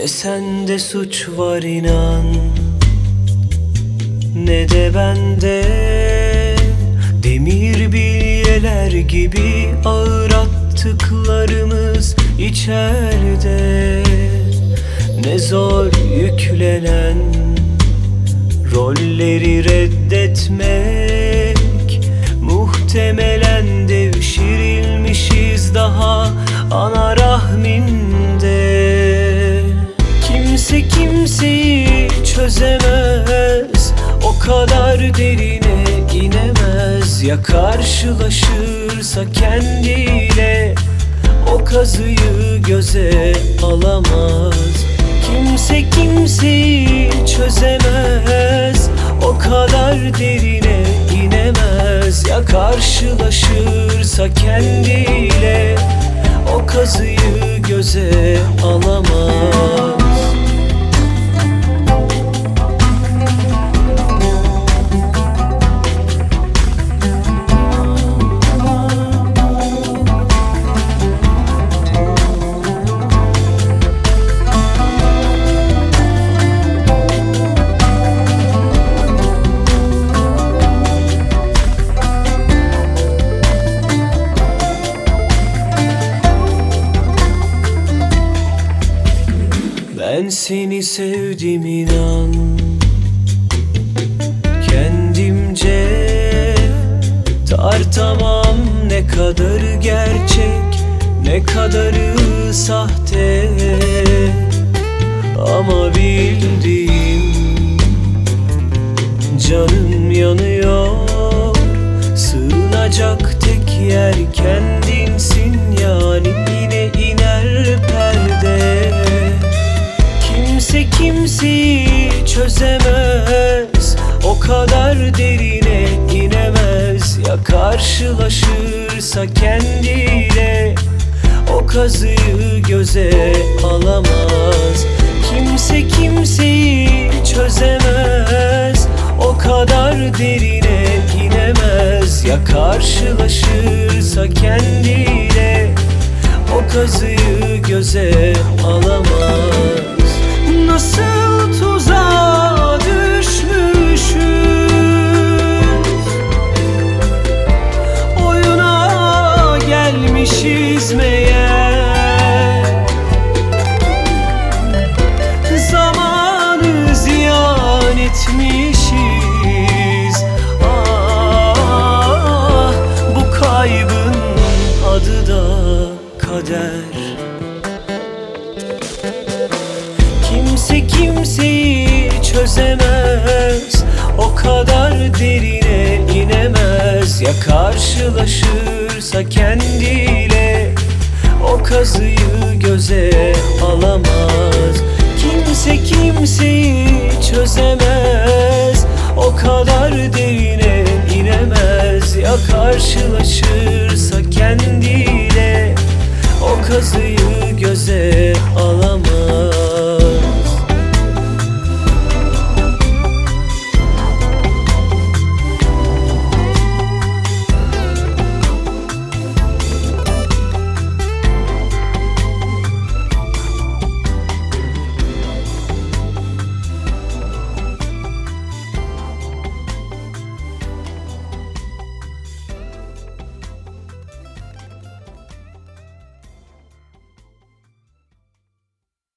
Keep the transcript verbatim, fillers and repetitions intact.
Ne sende suç var inan, ne de bende. Demir bilyeler gibi ağır attıklarımız içeride. Ne zor yüklenen rolleri reddetmek. Muhtemelen devşirilmişiz daha ana rahminde. Kimse kimseyi çözemez, o kadar derine inemez. Ya karşılaşırsa kendiyle, o kazıyı göze alamaz. Kimse kimseyi çözemez, o kadar derine inemez. Ya karşılaşırsa kendiyle, o kazıyı göze alamaz. Ben seni sevdim inan, kendimce tartamam ne kadarı gerçek, ne kadarı sahte. Ama bildiğim, canım yanıyor, sığınacak tek yer kendinsin. Yani yine iner perde. Kimse kimseyi çözemez, o kadar derine inemez. Ya karşılaşırsa kendiyle, o kazıyı göze alamaz. Kimse kimseyi çözemez, o kadar derine inemez. Ya karşılaşırsa kendiyle, o kazıyı göze alamaz. Nasıl tuzağa düşmüşüz, oyuna gelmişiz meğer. Zamanı ziyan etmişiz. Ah, bu kaybın adı da kader. Kimse kimseyi çözemez, o kadar derine inemez. Ya karşılaşırsa kendiyle, o kazıyı göze alamaz. Kimse kimseyi çözemez, o kadar derine inemez. Ya karşılaşırsa kendiyle, o kazıyı göze alamaz.